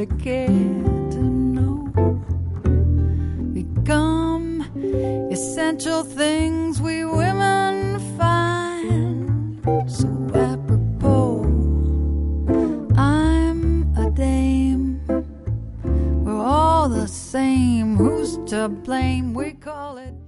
they care to know. Become essential things we women find so apropos. I'm a dame, we're all the same. Who's to blame? We call it